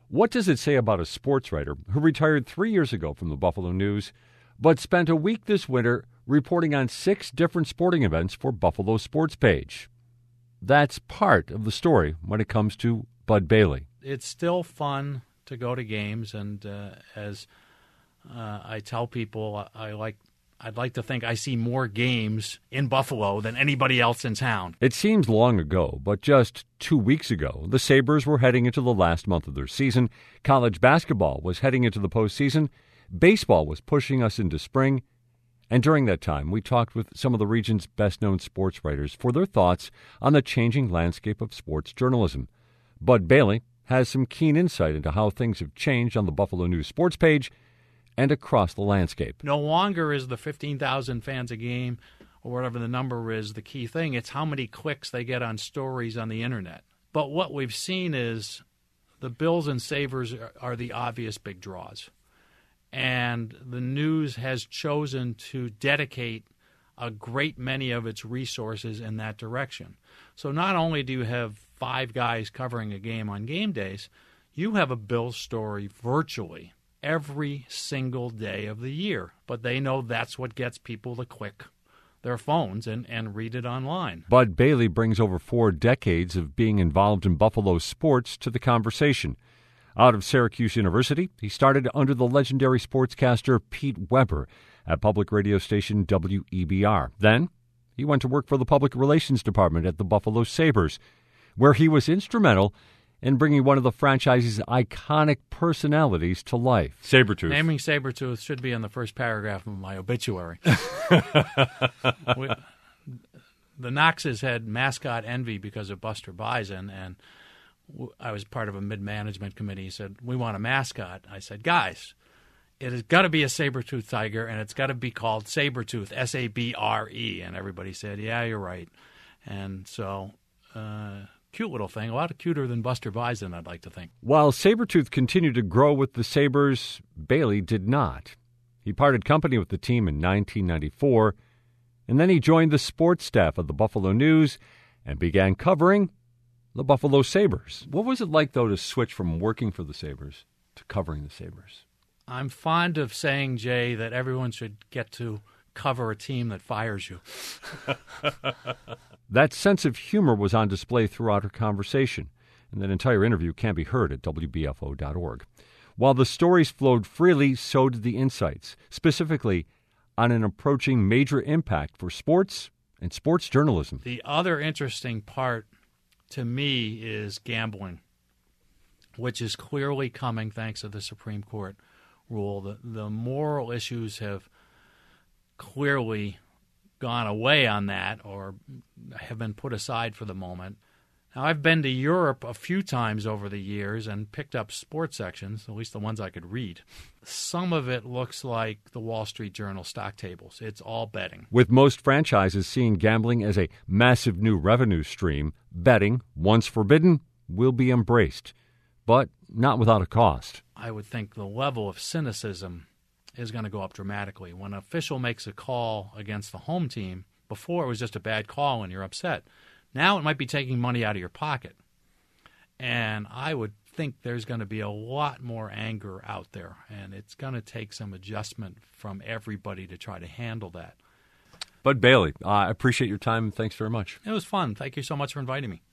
What does it say about a sports writer who retired 3 years ago from the Buffalo News, but spent a week this winter reporting on 6 different sporting events for Buffalo Sports Page? That's part of the story when it comes to Bud Bailey. It's still fun to go to games, and as I tell people, I'd like to think I see more games in Buffalo than anybody else in town. It seems long ago, but just 2 weeks ago, the Sabres were heading into the last month of their season. College basketball was heading into the postseason. Baseball was pushing us into spring. And during that time, we talked with some of the region's best-known sports writers for their thoughts on the changing landscape of sports journalism. Bud Bailey has some keen insight into how things have changed on the Buffalo News Sports Page and across the landscape. No longer is the 15,000 fans a game or whatever the number is the key thing. It's how many clicks they get on stories on the internet. But what we've seen is the Bills and Sabres are the obvious big draws. And the News has chosen to dedicate a great many of its resources in that direction. So not only do you have 5 guys covering a game on game days, you have a Bills story virtually every single day of the year. But they know that's what gets people to click their phones and read it online. Bud Bailey brings over 4 decades of being involved in Buffalo sports to the conversation. Out of Syracuse University, he started under the legendary sportscaster Pete Weber at public radio station WEBR. Then he went to work for the public relations department at the Buffalo Sabres, where he was instrumental in bringing one of the franchise's iconic personalities to life. Sabretooth. Naming Sabretooth should be in the first paragraph of my obituary. The Knoxes had mascot envy because of Buster Bison, and I was part of a mid-management committee. He said, we want a mascot. I said, guys, it has got to be a saber-toothed tiger, and it's got to be called Sabretooth, S-A-B-R-E. And everybody said, yeah, you're right. And so, cute little thing, a lot cuter than Buster Bison, I'd like to think. While Sabretooth continued to grow with the Sabres, Bailey did not. He parted company with the team in 1994, and then he joined the sports staff of the Buffalo News and began covering the Buffalo Sabres. What was it like, though, to switch from working for the Sabres to covering the Sabres? I'm fond of saying, Jay, that everyone should get to cover a team that fires you. That sense of humor was on display throughout her conversation, and that entire interview can be heard at WBFO.org. While the stories flowed freely, so did the insights, specifically on an approaching major impact for sports and sports journalism. The other interesting part to me is gambling, which is clearly coming thanks to the Supreme Court rule. The moral issues have clearly gone away on that or have been put aside for the moment. Now, I've been to Europe a few times over the years and picked up sports sections, at least the ones I could read. Some of it looks like the Wall Street Journal stock tables. It's all betting. With most franchises seeing gambling as a massive new revenue stream, betting, once forbidden, will be embraced, but not without a cost. I would think the level of cynicism is going to go up dramatically. When an official makes a call against the home team, before it was just a bad call and you're upset. Now it might be taking money out of your pocket. And I would think there's going to be a lot more anger out there, and it's going to take some adjustment from everybody to try to handle that. Bud Bailey, I appreciate your time. Thanks very much. It was fun. Thank you so much for inviting me.